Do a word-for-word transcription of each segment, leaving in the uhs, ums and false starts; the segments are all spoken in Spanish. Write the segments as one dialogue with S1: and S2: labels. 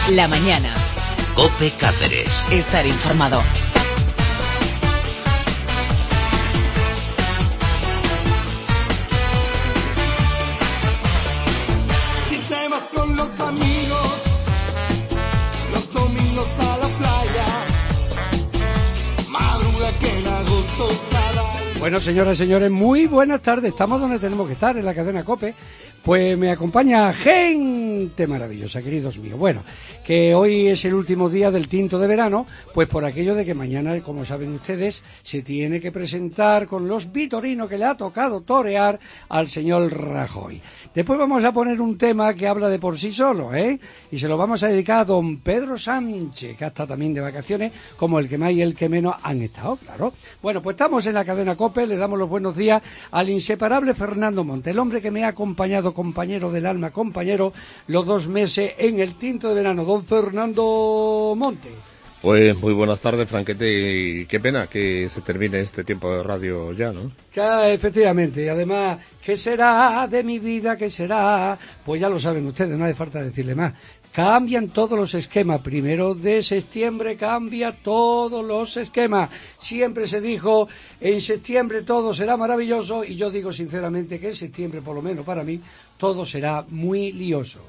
S1: La mañana.
S2: COPE Cáceres.
S1: Estar informado.
S3: Si te vas con los amigos, los domingos a la playa, madruga que en agosto chaval.
S4: Bueno, señoras y señores, muy buenas tardes. Estamos donde tenemos que estar, en la cadena COPE. Pues me acompaña gente maravillosa, queridos míos. Bueno, que hoy es el último día del tinto de verano, pues por aquello de que mañana, como saben ustedes, se tiene que presentar con los vitorinos que le ha tocado torear al señor Rajoy. Después vamos a poner un tema que habla de por sí solo, ¿eh? Y se lo vamos a dedicar a don Pedro Sánchez, que está también de vacaciones, como el que más y el que menos han estado, claro. Bueno, pues estamos en la cadena COPE, le damos los buenos días al inseparable Fernando Monte, el hombre que me ha acompañado, compañero del alma, compañero, los dos meses en el tinto de verano. Don Fernando Monte.
S5: Pues muy buenas tardes, Franquete, y qué pena que se termine este tiempo de radio ya, ¿no?
S4: Que, efectivamente, y además, ¿qué será de mi vida? ¿Qué será? Pues ya lo saben ustedes, no hace falta decirle más. Cambian todos los esquemas. Primero de septiembre cambia todos los esquemas. Siempre se dijo, en septiembre todo será maravilloso, y yo digo sinceramente que en septiembre, por lo menos para mí, todo será muy lioso.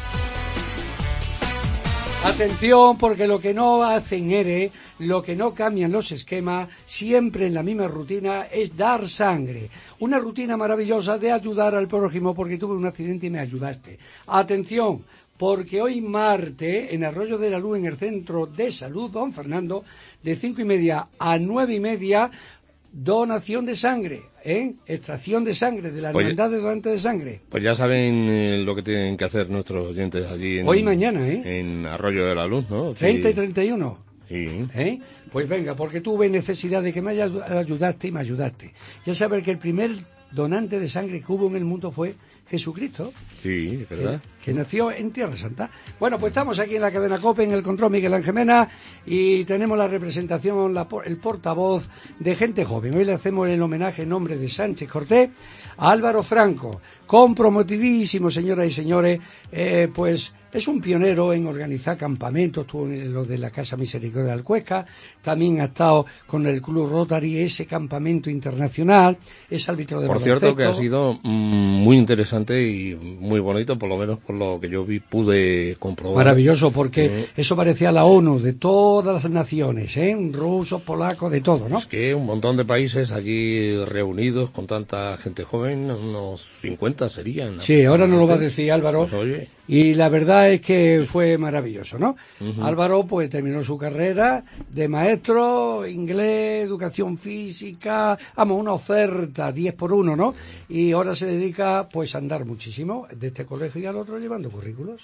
S4: Atención, porque lo que no hacen E R E, lo que no cambian los esquemas, siempre en la misma rutina, es dar sangre. Una rutina maravillosa de ayudar al prójimo, porque tuve un accidente y me ayudaste. Atención, porque hoy martes, en Arroyo de la Luz, en el Centro de Salud, don Fernando, de cinco y media a nueve y media, donación de sangre, ¿eh? Extracción de sangre, de la hermandad de donantes de sangre.
S5: Pues ya saben eh, lo que tienen que hacer nuestros oyentes allí en,
S4: hoy y mañana, ¿eh?
S5: En Arroyo de la Luz, ¿no?
S4: treinta y treinta y uno.
S5: Sí.
S4: ¿Eh? Pues venga, porque tuve necesidad de que me ayudaste y me ayudaste. Ya sabes que el primer donante de sangre que hubo en el mundo fue Jesucristo.
S5: Sí, ¿verdad?
S4: Que, que nació en Tierra Santa. Bueno, pues estamos aquí en la cadena COPE, en el control Miguel Ángel Mena, y tenemos la representación, la, el portavoz de gente joven. Hoy le hacemos el homenaje en nombre de Sánchez Cortés a Álvaro Franco, comprometidísimo, señoras y señores, eh, pues es un pionero en organizar campamentos, estuvo en lo de la Casa Misericordia de Alcuesca, también ha estado con el Club Rotary, ese campamento internacional, es árbitro de baloncesto.
S5: Por cierto, que ha sido mmm, muy interesante y muy bonito, por lo menos por lo que yo vi, pude comprobar.
S4: Maravilloso, porque eh, eso parecía la ONU de todas las naciones, ¿eh? Rusos, polacos, de todo, ¿no?
S5: Es que un montón de países allí reunidos con tanta gente joven, unos cincuenta serían.
S4: Sí, ahora nos lo va a decir Álvaro.
S5: Pues, oye.
S4: Y la verdad es que fue maravilloso, ¿no?
S5: Uh-huh.
S4: Álvaro pues terminó su carrera de maestro, inglés, educación física, vamos, una oferta diez por uno, ¿no? Y ahora se dedica pues a andar muchísimo de este colegio y al otro llevando currículos.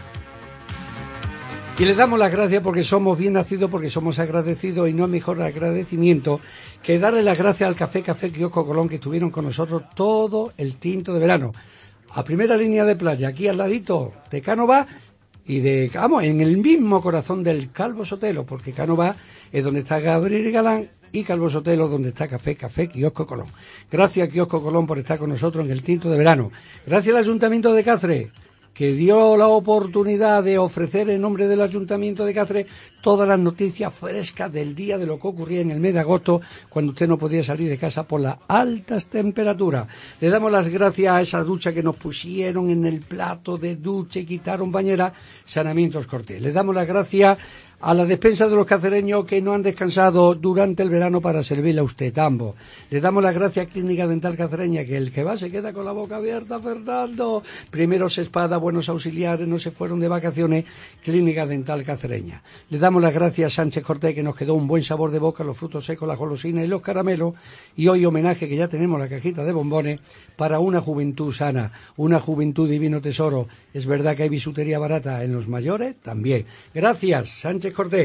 S4: Y le damos las gracias porque somos bien nacidos, porque somos agradecidos, y no hay mejor agradecimiento que darle las gracias al Café Café Kiosco Colón, que estuvieron con nosotros todo el tinto de verano. A primera línea de playa, aquí al ladito de Cánovas, y de, vamos, en el mismo corazón del Calvo Sotelo, porque Cánovas es donde está Gabriel Galán, y Calvo Sotelo donde está Café Café Kiosco Colón. Gracias, Kiosco Colón, por estar con nosotros en el tinto de verano. Gracias al Ayuntamiento de Cáceres, que dio la oportunidad de ofrecer en nombre del Ayuntamiento de Cáceres todas las noticias frescas del día de lo que ocurría en el mes de agosto, cuando usted no podía salir de casa por las altas temperaturas. Le damos las gracias a esa ducha que nos pusieron en el plato de ducha y quitaron bañera, Saneamientos Cortés. Le damos las gracias a la despensa de los cacereños que no han descansado durante el verano para servirle a usted, ambos. Le damos las gracias a Clínica Dental Cacereña, que el que va se queda con la boca abierta, Fernando. Primeros Espada, buenos auxiliares, no se fueron de vacaciones, Clínica Dental Cacereña. Le damos las gracias a Sánchez Cortés, que nos quedó un buen sabor de boca, los frutos secos, las golosinas y los caramelos. Y hoy homenaje, que ya tenemos la cajita de bombones, para una juventud sana, una juventud divino tesoro. Es verdad que hay bisutería barata en los mayores, también. Gracias, Sánchez Cortés.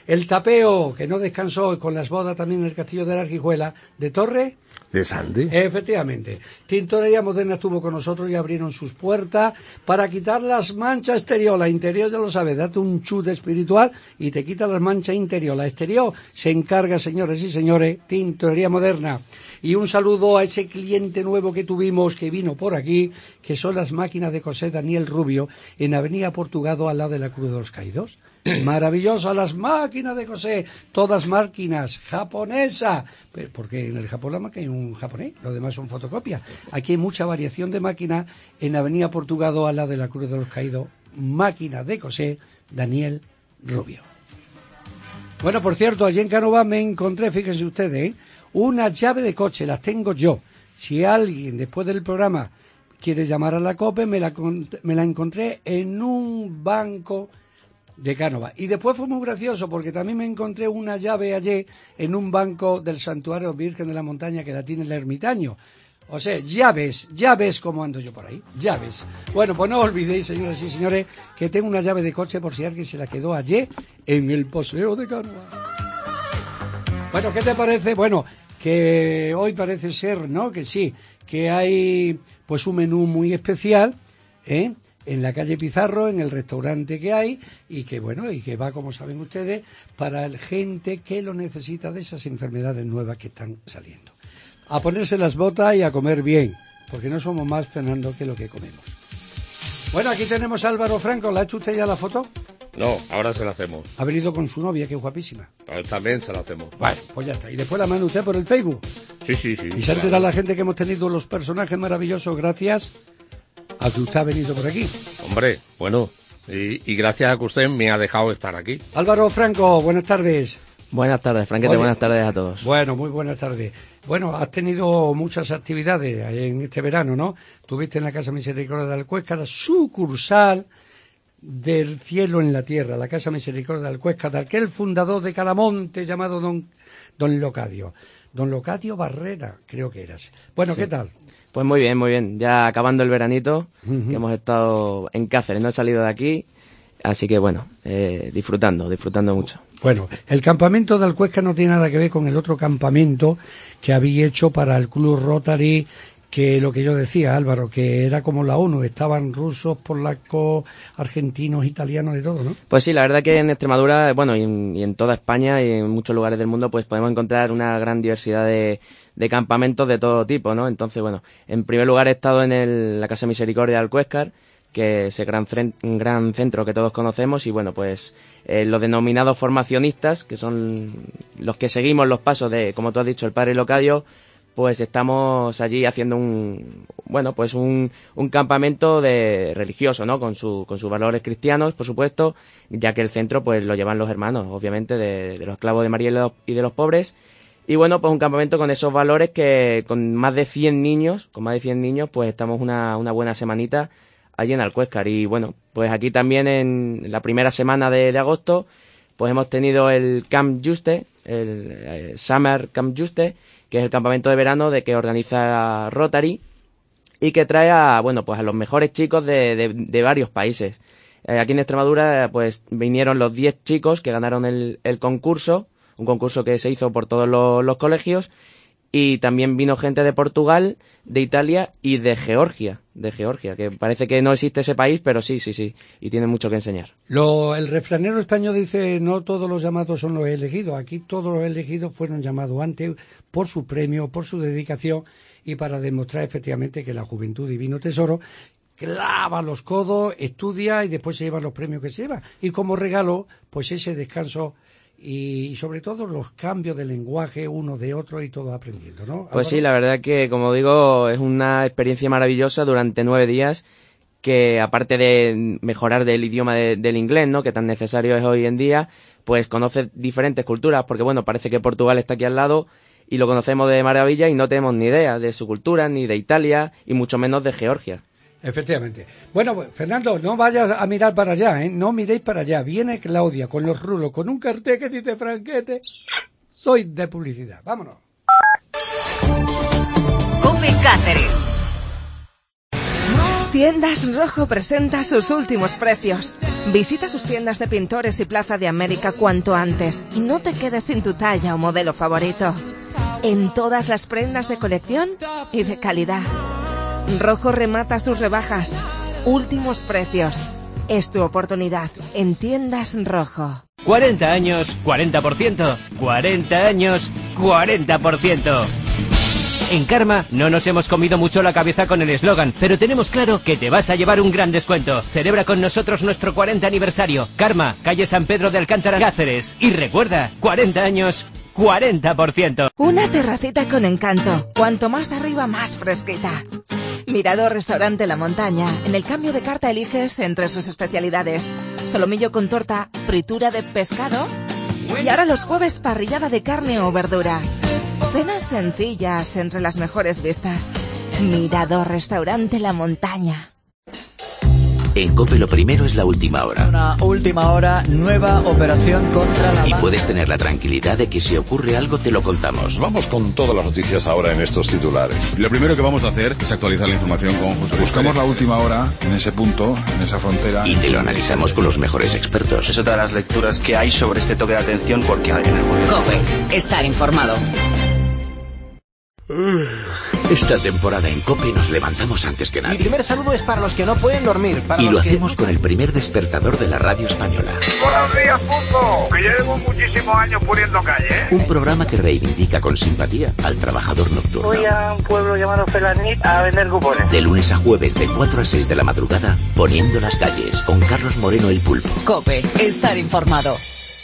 S4: El tapeo, que no descansó con las bodas también en el Castillo de la Arquijuela, de Torre...
S5: ¿De Sandy?
S4: Efectivamente. Tintorería Moderna estuvo con nosotros y abrieron sus puertas para quitar las manchas exterior. La interior ya lo sabes, date un chute espiritual y te quita las manchas interior. La exterior se encarga, señores y señores, Tintorería Moderna. Y un saludo a ese cliente nuevo que tuvimos, que vino por aquí, que son las máquinas de coser Daniel Rubio, en Avenida Portugado, al lado de la Cruz de los Caídos. Maravilloso, las máquinas de coser, todas máquinas japonesas, porque en el Japón la máquina hay un japonés, lo demás son fotocopias. Aquí hay mucha variación de máquinas en Avenida Portugado, al lado de la Cruz de los Caídos, máquinas de coser Daniel Rubio. Bueno, por cierto, allí en Cánovas me encontré, fíjense ustedes, ¿eh? Una llave de coche, las tengo yo. Si alguien después del programa quiere llamar a la COPE, me la, me la encontré en un banco de Cánovas. Y después fue muy gracioso porque también me encontré una llave ayer en un banco del Santuario Virgen de la Montaña, que la tiene el ermitaño. O sea, ya ves, ya ves cómo ando yo por ahí, ya ves. Bueno, pues no olvidéis, señoras y señores, que tengo una llave de coche por si alguien se la quedó ayer en el Paseo de Cánovas. Bueno, ¿qué te parece? Bueno, que hoy parece ser, ¿no? Que sí, que hay pues un menú muy especial, ¿eh? En la calle Pizarro, en el restaurante que hay, y que bueno, y que va, como saben ustedes, para la gente que lo necesita de esas enfermedades nuevas que están saliendo. A ponerse las botas y a comer bien, porque no somos más, Fernando, que lo que comemos. Bueno, aquí tenemos a Álvaro Franco. ¿La ha hecho usted ya la foto?
S5: No, ahora se la hacemos.
S4: Ha venido con su novia, que es guapísima.
S5: Ahora también se la hacemos.
S4: Bueno, pues ya está. Y después la manda usted por el Facebook.
S5: Sí, sí, sí.
S4: Y se ha enterado la gente que hemos tenido los personajes maravillosos gracias a que usted ha venido por aquí.
S5: Hombre, bueno, y, y gracias a que usted me ha dejado estar aquí.
S4: Álvaro Franco, buenas tardes.
S1: Buenas tardes, Franquete, Oye, buenas tardes a todos.
S4: Bueno, muy buenas tardes. Bueno, has tenido muchas actividades en este verano, ¿no? Tuviste en la Casa Misericordia de Alcuéscar, sucursal del cielo en la tierra, la Casa Misericordia de Alcuéscar, de aquel fundador de Calamonte llamado Don, Don Locadio. Don Locadio Barrera, creo que eras. Bueno, sí. ¿Qué tal?
S1: Pues muy bien, muy bien. Ya acabando el veranito, uh-huh. que hemos estado en Cáceres, no he salido de aquí, así que bueno, eh, disfrutando, disfrutando mucho.
S4: Bueno, el campamento de Alcuéscar no tiene nada que ver con el otro campamento que había hecho para el Club Rotary, que lo que yo decía, Álvaro, que era como la ONU, estaban rusos, polacos, argentinos, italianos, de todo, ¿no?
S1: Pues sí, la verdad que en Extremadura, bueno, y en, y en toda España y en muchos lugares del mundo, pues podemos encontrar una gran diversidad de, de campamentos de todo tipo, ¿no? Entonces, bueno, en primer lugar he estado en el, la Casa Misericordia de Alcuéscar, que es el gran, un gran centro que todos conocemos, y bueno, pues eh, los denominados formacionistas, que son los que seguimos los pasos de, como tú has dicho, el Padre Locadio, pues estamos allí haciendo un, bueno, pues un, un campamento de religioso, ¿no? Con su, con sus valores cristianos, por supuesto, ya que el centro, pues lo llevan los hermanos, obviamente, de, de los esclavos de María y de los, y de los pobres. Y bueno, pues un campamento con esos valores que, con más de cien niños, con más de cien niños, pues estamos una, una buena semanita allí en Alcuéscar. Y bueno, pues aquí también en la primera semana de, de agosto, pues hemos tenido el Camp Juste, el eh, Summer Camp Juste, que es el campamento de verano de que organiza Rotary y que trae a, bueno, pues a los mejores chicos de, de, de varios países. Eh, aquí en Extremadura, pues vinieron los diez chicos que ganaron el, el concurso, un concurso que se hizo por todos los, los colegios, y también vino gente de Portugal, de Italia y de Georgia, de Georgia, que parece que no existe ese país, pero sí, sí, sí, y tiene mucho que enseñar.
S4: Lo, el refranero español dice, no todos los llamados son los elegidos. Aquí todos los elegidos fueron llamados antes por su premio, por su dedicación y para demostrar efectivamente que la juventud divino tesoro clava los codos, estudia y después se lleva los premios que se lleva. Y como regalo, pues ese descanso y sobre todo los cambios de lenguaje uno de otro y todo aprendiendo, ¿no?
S1: Pues sí, la verdad que, como digo, es una experiencia maravillosa durante nueve días que, aparte de mejorar del idioma de, del inglés, ¿no?, que tan necesario es hoy en día, pues conoces diferentes culturas, porque bueno, parece que Portugal está aquí al lado y lo conocemos de maravilla y no tenemos ni idea de su cultura, ni de Italia y mucho menos de Georgia.
S4: Efectivamente. Bueno, pues, Fernando, no vayas a mirar para allá, ¿eh? No miréis para allá. Viene Claudia con los rulos, con un cartel que dice Franquete, soy de publicidad. Vámonos.
S2: COPE Cáceres.
S6: Tiendas Rojo presenta sus últimos precios. Visita sus tiendas de pintores y Plaza de América cuanto antes y no te quedes sin tu talla o modelo favorito. En todas las prendas de colección y de calidad. Rojo remata sus rebajas. Últimos precios. Es tu oportunidad en Tiendas Rojo.
S7: cuarenta años, cuarenta por ciento. cuarenta años, cuarenta por ciento. En Karma no nos hemos comido mucho la cabeza con el eslogan, pero tenemos claro que te vas a llevar un gran descuento. Celebra con nosotros nuestro cuarenta aniversario. Karma, calle San Pedro de Alcántara, Cáceres. Y recuerda, cuarenta años, cuarenta por ciento.
S6: Una terracita con encanto. Cuanto más arriba, más fresquita. Mirador Restaurante La Montaña. En el cambio de carta eliges entre sus especialidades. Solomillo con torta, fritura de pescado. Y ahora los jueves, parrillada de carne o verdura. Cenas sencillas entre las mejores vistas. Mirador Restaurante La Montaña.
S2: En COPE lo primero es la última hora.
S8: Una última hora, nueva operación contra la...
S2: Y puedes tener la tranquilidad de que si ocurre algo te lo contamos.
S9: Vamos con todas las noticias ahora en estos titulares.
S10: Lo primero que vamos a hacer es actualizar la información con José Luis.
S9: Buscamos la última hora en ese punto, en esa frontera.
S2: Y te lo analizamos con los mejores expertos.
S11: Es otra de las lecturas que hay sobre este toque de atención porque alguien el gobierno.
S12: COPE, estar informado.
S2: Esta temporada en COPE nos levantamos antes que nadie.
S13: Mi primer saludo es para los que no pueden dormir. Para
S2: y
S13: los
S2: lo
S13: que...
S2: hacemos con el primer despertador de la radio española.
S14: Buenos días, Punto. Que llevo muchísimos años poniendo calle.
S2: Un programa que reivindica con simpatía al trabajador nocturno.
S15: Voy a un pueblo llamado Felanit a vender cupones.
S2: De lunes a jueves, de cuatro a seis de la madrugada, poniendo las calles, con Carlos Moreno el Pulpo.
S12: COPE, estar informado.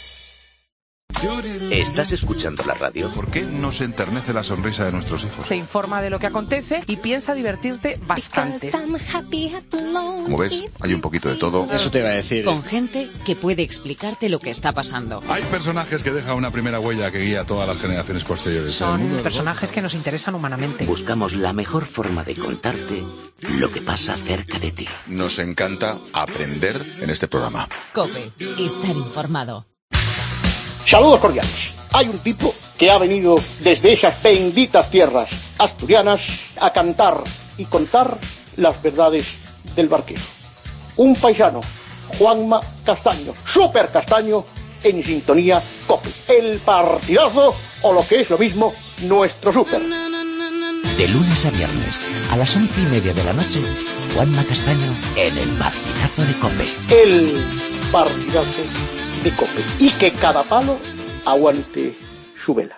S2: ¿Estás escuchando la radio?
S9: ¿Por qué nos enternece la sonrisa de nuestros hijos?
S16: Te informa de lo que acontece y piensa divertirte bastante.
S10: Como ves, hay un poquito de todo.
S8: Eso te iba a decir.
S12: Con gente que puede explicarte lo que está pasando.
S9: Hay personajes que dejan una primera huella que guía a todas las generaciones posteriores.
S16: Son personajes que nos interesan humanamente.
S2: Buscamos la mejor forma de contarte lo que pasa cerca de ti.
S10: Nos encanta aprender en este programa.
S12: COPE, estar informado.
S17: Saludos cordiales. Hay un tipo que ha venido desde esas benditas tierras asturianas a cantar y contar las verdades del barquero. Un paisano, Juanma Castaño, Súper Castaño, en sintonía COPE. El partidazo, o lo que es lo mismo, nuestro súper.
S2: De lunes a viernes, a las once y media de la noche, Juanma Castaño en el partidazo de COPE.
S17: El partidazo de COPE. Y que cada palo aguante su vela.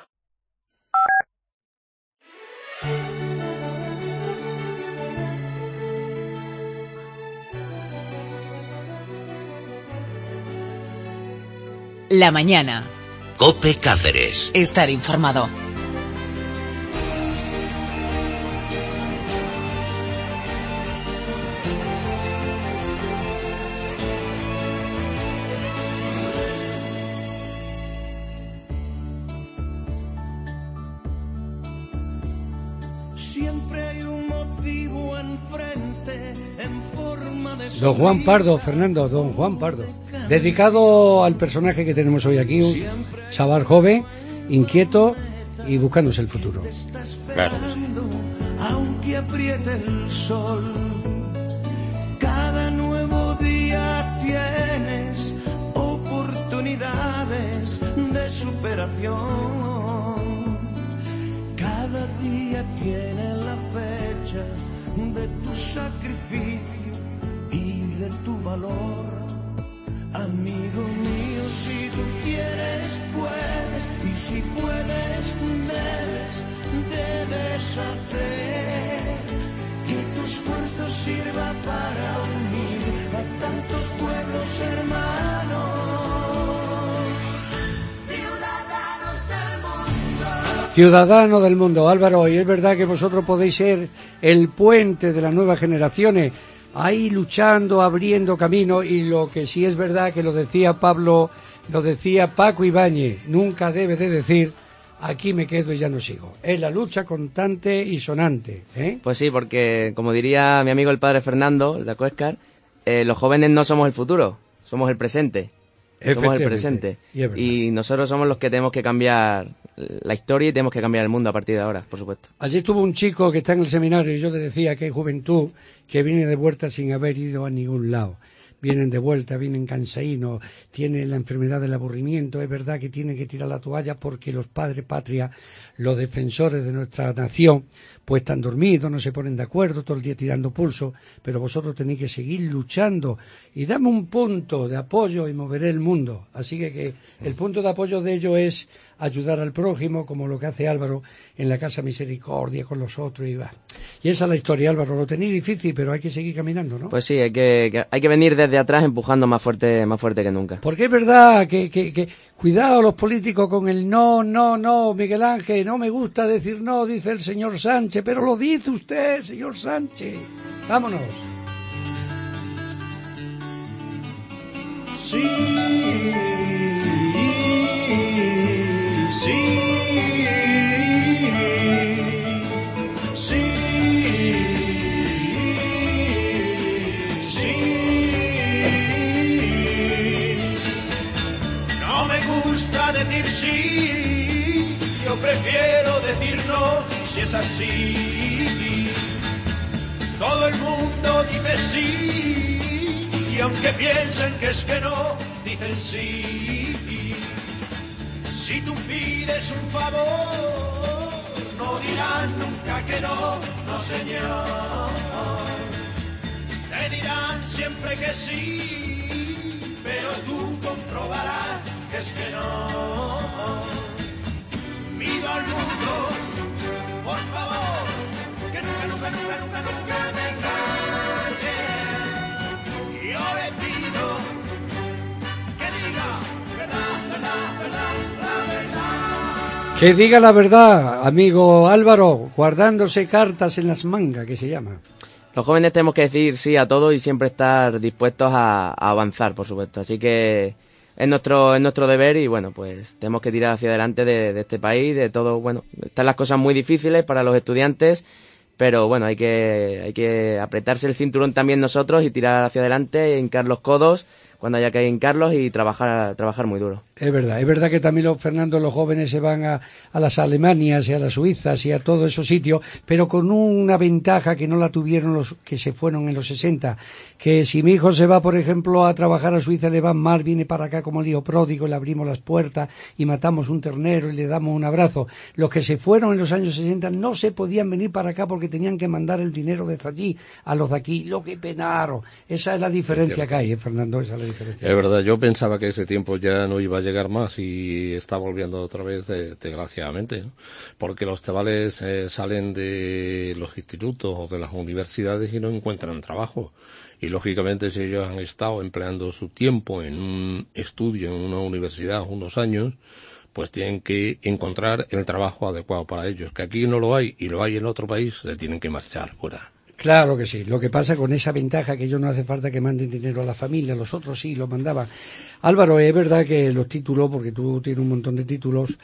S12: La mañana.
S2: COPE Cáceres.
S12: Estar informado.
S4: Don Juan Pardo, Fernando, don Juan Pardo. Dedicado al personaje que tenemos hoy aquí, un chaval joven, inquieto y buscándose el futuro.
S3: Claro. Aunque apriete el sol, cada nuevo día tienes oportunidades de superación. Cada día tiene la fecha de tu sacrificio y de tu valor. Amigo mío, si tú quieres, puedes, y si puedes, debes, debes hacer que tu esfuerzo sirva para unir a tantos pueblos hermanos, ciudadanos del mundo.
S4: Ciudadano del mundo, Álvaro, y es verdad que vosotros podéis ser el puente de las nuevas generaciones, ahí luchando, abriendo camino, y lo que sí es verdad que lo decía Pablo, lo decía Paco Ibáñez, nunca debe de decir aquí me quedo y ya no sigo. Es la lucha constante y sonante, ¿eh?
S1: Pues sí, porque como diría mi amigo el padre Fernando, el de Acuéscar, eh, los jóvenes no somos el futuro, somos el presente. somos el presente.
S4: Y,
S1: y nosotros somos los que tenemos que cambiar la historia y tenemos que cambiar el mundo a partir de ahora, por supuesto.
S4: Allí estuvo un chico que está en el seminario y yo le decía que hay juventud que viene de vuelta sin haber ido a ningún lado. Vienen de vuelta, vienen cansadinos, tienen la enfermedad del aburrimiento. Es verdad que tienen que tirar la toalla porque los padres patria, los defensores de nuestra nación, pues están dormidos, no se ponen de acuerdo, todo el día tirando pulso, pero vosotros tenéis que seguir luchando y dame un punto de apoyo y moveré el mundo. Así que, que el punto de apoyo de ello es ayudar al prójimo, como lo que hace Álvaro en la Casa Misericordia con los otros y va. Y esa es la historia, Álvaro. Lo tenéis difícil, pero hay que seguir caminando, ¿no?
S1: Pues sí, hay que, que hay que venir desde atrás empujando más fuerte, más fuerte que nunca.
S4: Porque es verdad que, que, que cuidado los políticos con el no, no, no, Miguel Ángel, no me gusta decir no, dice el señor Sánchez, pero lo dice usted, señor Sánchez. Vámonos.
S3: Sí, sí, sí, sí. No me gusta decir sí, yo prefiero decir no, si es así. Todo el mundo dice sí, y aunque piensen que es que no, dicen sí. Si tú pides un favor, no dirán nunca que no, no señor. Te dirán siempre que sí, pero tú comprobarás que es que no. Pido al mundo, por favor, que nunca, nunca, nunca, nunca, nunca me engañe. Yo le pido que diga verdad, verdad, verdad, la verdad.
S4: Que diga la verdad, amigo Álvaro, guardándose cartas en las mangas, que se llama.
S1: Los jóvenes tenemos que decir sí a todo y siempre estar dispuestos a, a avanzar, por supuesto. Así que es nuestro, es nuestro deber y bueno, pues tenemos que tirar hacia adelante de, de este país, de todo. Bueno, están las cosas muy difíciles para los estudiantes, pero bueno, hay que, hay que apretarse el cinturón también nosotros y tirar hacia adelante, hincar los codos cuando haya que hincarlos y trabajar, trabajar muy duro.
S4: Es verdad, es verdad que también los Fernando, los jóvenes se van a, a las Alemanias y a las Suizas y a todos esos sitios, pero con una ventaja que no la tuvieron los que se fueron en los sesenta, que si mi hijo se va, por ejemplo, a trabajar a Suiza, le va mal, viene para acá como el hijo pródigo, le abrimos las puertas y matamos un ternero y le damos un abrazo. Los que se fueron en los años sesenta no se podían venir para acá porque tenían que mandar el dinero desde allí a los de aquí, lo que penaron. Esa es la diferencia que hay, ¿eh, Fernando? Esa es la diferencia.
S5: Es verdad, yo pensaba que ese tiempo ya no iba a llegar más y está volviendo otra vez, eh, desgraciadamente, ¿no? Porque los chavales eh, salen de los institutos o de las universidades y no encuentran trabajo. Y lógicamente si ellos han estado empleando su tiempo en un estudio, en una universidad, unos años, pues tienen que encontrar el trabajo adecuado para ellos. Que aquí no lo hay y lo hay en otro país, se tienen que marchar fuera.
S4: Claro que sí, lo que pasa con esa ventaja que ellos no hace falta que manden dinero a la familia, los otros sí lo mandaban. Álvaro, es verdad que los títulos, porque tú tienes un montón de títulos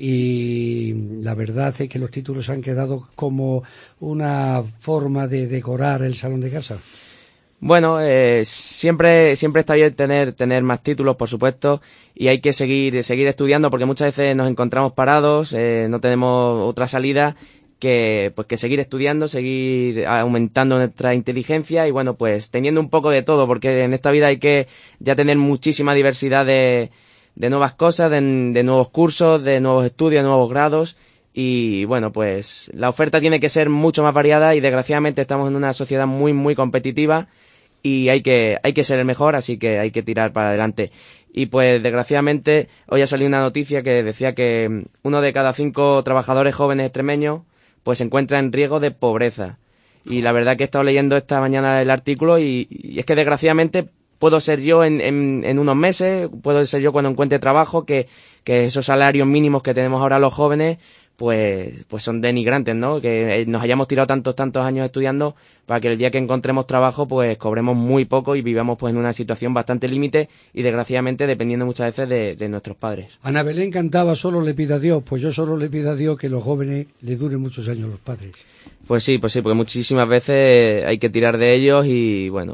S4: y la verdad es que los títulos han quedado como una forma de decorar el salón de casa.
S1: Bueno, eh, siempre siempre está bien tener tener más títulos, por supuesto, y hay que seguir seguir estudiando porque muchas veces nos encontramos parados, eh, no tenemos otra salida que pues que seguir estudiando, seguir aumentando nuestra inteligencia y bueno, pues teniendo un poco de todo, porque en esta vida hay que ya tener muchísima diversidad de, de nuevas cosas, de, de nuevos cursos, de nuevos estudios, de nuevos grados y bueno, pues la oferta tiene que ser mucho más variada y desgraciadamente estamos en una sociedad muy muy competitiva y hay que hay que ser el mejor, así que hay que tirar para adelante. Y pues desgraciadamente hoy ha salido una noticia que decía que uno de cada cinco trabajadores jóvenes extremeños pues se encuentra en riesgo de pobreza. Y la verdad que he estado leyendo esta mañana el artículo y, y es que desgraciadamente puedo ser yo en, en, en unos meses, puedo ser yo cuando encuentre trabajo, que, que esos salarios mínimos que tenemos ahora los jóvenes pues pues son denigrantes, ¿no? Que nos hayamos tirado tantos tantos años estudiando para que el día que encontremos trabajo pues cobremos muy poco y vivamos pues en una situación bastante límite y desgraciadamente dependiendo muchas veces de, de nuestros padres.
S4: Ana Belén cantaba solo le pido a Dios, pues yo solo le pido a Dios que los jóvenes les duren muchos años los padres.
S1: Pues sí, pues sí, porque muchísimas veces hay que tirar de ellos y bueno,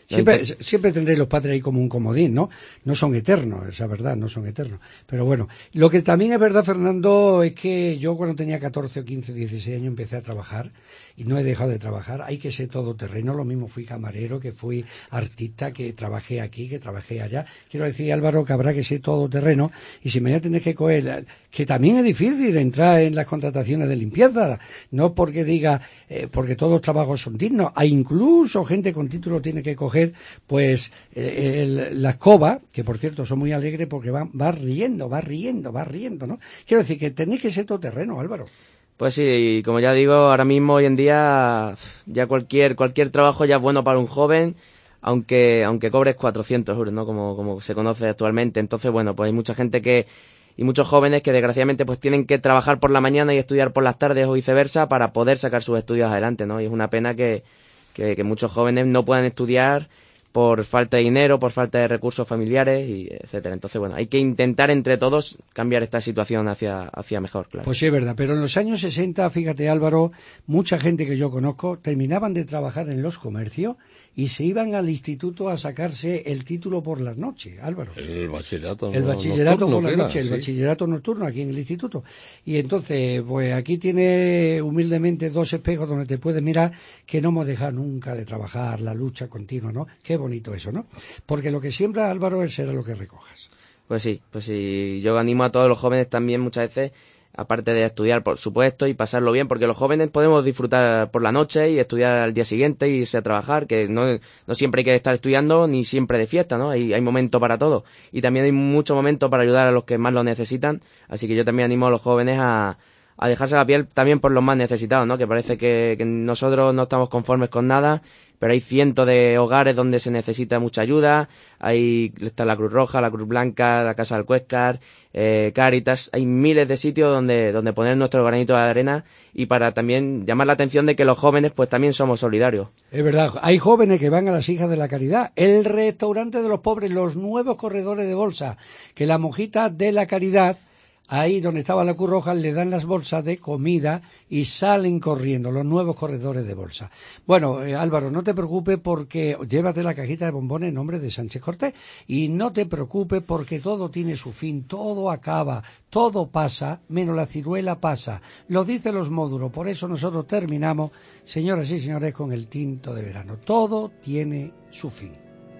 S4: Siempre, siempre tendréis los padres ahí como un comodín, ¿no? No son eternos, esa verdad, no son eternos. Pero bueno, lo que también es verdad, Fernando, es que yo cuando tenía catorce o quince, dieciséis años empecé a trabajar y no he dejado de trabajar. Hay que ser todoterreno, lo mismo fui camarero, que fui artista, que trabajé aquí, que trabajé allá. Quiero decir, Álvaro, que habrá que ser todoterreno y si me voy a tener que coger, que también es difícil entrar en las contrataciones de limpieza, no porque diga, eh, porque todos los trabajos son dignos, hay incluso gente con título tiene que coger pues eh, el, la escoba, que por cierto son muy alegres porque va, va riendo, va riendo, va riendo, ¿no? Quiero decir que tenéis que ser todoterreno, Álvaro.
S1: Pues sí, como ya digo, ahora mismo, hoy en día, ya cualquier cualquier trabajo ya es bueno para un joven, aunque aunque cobres cuatrocientos euros, ¿no? Como, como se conoce actualmente. Entonces, bueno, pues hay mucha gente que, y muchos jóvenes que desgraciadamente pues tienen que trabajar por la mañana y estudiar por las tardes o viceversa para poder sacar sus estudios adelante, ¿no? Y es una pena que Que, que muchos jóvenes no puedan estudiar por falta de dinero, por falta de recursos familiares, y etcétera. Entonces, bueno, hay que intentar entre todos cambiar esta situación hacia, hacia mejor, claro.
S4: Pues sí, es verdad, pero en los años sesenta, fíjate, Álvaro, mucha gente que yo conozco terminaban de trabajar en los comercios y se iban al instituto a sacarse el título por las noches, Álvaro.
S5: El bachillerato
S4: El bachillerato
S5: nocturno,
S4: por las
S5: era,
S4: noches, el
S5: sí.
S4: bachillerato nocturno aquí en el instituto. Y entonces, pues aquí tiene humildemente dos espejos donde te puedes mirar, que no hemos dejado nunca de trabajar, la lucha continua, ¿no? Qué bonito eso, ¿no? Porque lo que siembra, Álvaro, es será lo que recojas.
S1: Pues sí, pues sí, yo animo a todos los jóvenes también muchas veces, aparte de estudiar, por supuesto, y pasarlo bien, porque los jóvenes podemos disfrutar por la noche y estudiar al día siguiente y irse a trabajar, que no, no siempre hay que estar estudiando ni siempre de fiesta, ¿no? Hay, hay momento para todo. Y también hay mucho momento para ayudar a los que más lo necesitan, así que yo también animo a los jóvenes a, a dejarse la piel también por los más necesitados, ¿no? Que parece que, que nosotros no estamos conformes con nada, pero hay cientos de hogares donde se necesita mucha ayuda. Ahí está la Cruz Roja, la Cruz Blanca, la Casa del Cuéscar, eh, Cáritas. Hay miles de sitios donde, donde poner nuestro granito de arena, y para también llamar la atención de que los jóvenes pues también somos solidarios.
S4: Es verdad, hay jóvenes que van a las Hijas de la Caridad, el restaurante de los pobres, los nuevos corredores de bolsa, que la monjita de la Caridad, ahí donde estaba la Cruz Roja, le dan las bolsas de comida y salen corriendo los nuevos corredores de bolsa. Bueno, eh, Álvaro, no te preocupes porque llévate la cajita de bombones en nombre de Sánchez Cortés, y no te preocupes porque todo tiene su fin, todo acaba, todo pasa, menos la ciruela pasa. Lo dicen los módulos, por eso nosotros terminamos, señoras y señores, con el tinto de verano. Todo tiene su fin.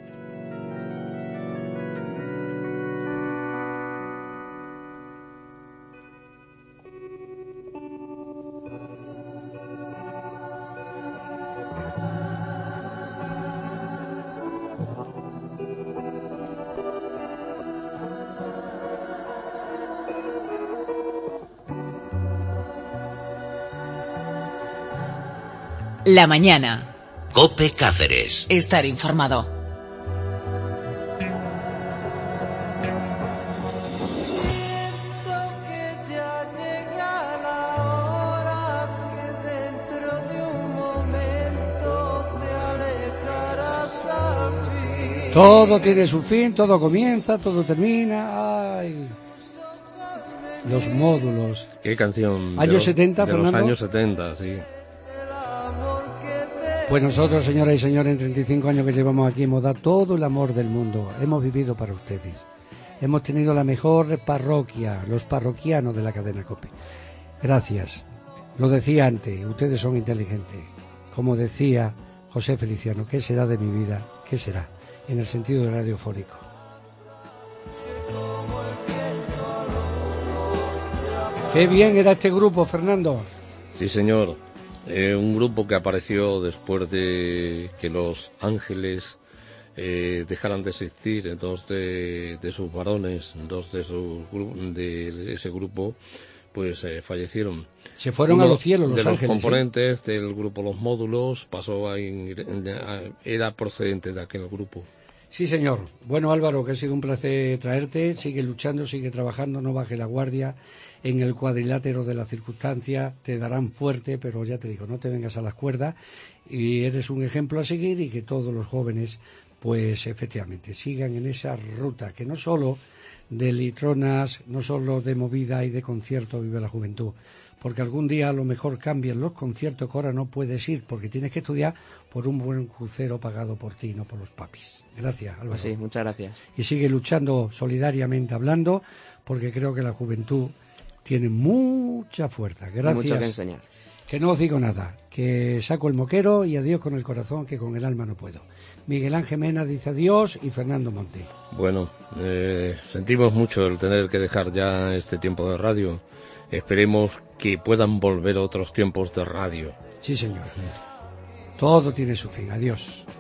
S12: La mañana.
S2: COPE Cáceres.
S12: Estar informado.
S4: Todo tiene su fin, todo comienza, todo termina. Ay. Los módulos.
S5: ¿Qué canción?
S4: Años
S5: los,
S4: setenta,
S5: de
S4: Fernando.
S5: los años setenta, sí.
S4: Pues nosotros, señoras y señores, en treinta y cinco años que llevamos aquí, hemos dado todo el amor del mundo. Hemos vivido para ustedes. Hemos tenido la mejor parroquia, los parroquianos de la cadena COPE. Gracias. Lo decía antes, ustedes son inteligentes. Como decía José Feliciano, ¿qué será de mi vida? ¿Qué será? En el sentido de radiofónico. Qué bien era este grupo, Fernando.
S5: Sí, señor. Eh, un grupo que apareció después de que los Ángeles eh, dejaran de existir, dos de, de sus varones, dos de, sus, de ese grupo, pues eh, fallecieron.
S4: Se fueron
S5: Uno
S4: a los cielos los
S5: de
S4: Ángeles.
S5: los componentes ¿sí? del grupo Los Módulos pasó a, a, era procedente de aquel grupo.
S4: Sí, señor. Bueno, Álvaro, que ha sido un placer traerte. Sigue luchando, sigue trabajando, no baje la guardia. En el cuadrilátero de las circunstancias te darán fuerte, pero ya te digo, no te vengas a las cuerdas. Y eres un ejemplo a seguir, y que todos los jóvenes, pues efectivamente, sigan en esa ruta, que no solo de litronas, no solo de movida y de concierto Vive la Juventud, porque algún día a lo mejor cambian los conciertos que ahora no puedes ir porque tienes que estudiar por un buen crucero pagado por ti, no por los papis. Gracias, Álvaro.
S1: Pues sí, muchas gracias.
S4: Y sigue luchando solidariamente hablando, porque creo que la juventud tiene mucha fuerza. Gracias.
S1: Mucho que enseñar.
S4: Que no os digo nada, que saco el moquero y adiós con el corazón, que con el alma no puedo. Miguel Ángel Mena dice adiós y Fernando Monte.
S5: Bueno, eh, sentimos mucho el tener que dejar ya este tiempo de radio. Esperemos que puedan volver otros tiempos de radio.
S4: Sí, señor. Todo tiene su fin. Adiós.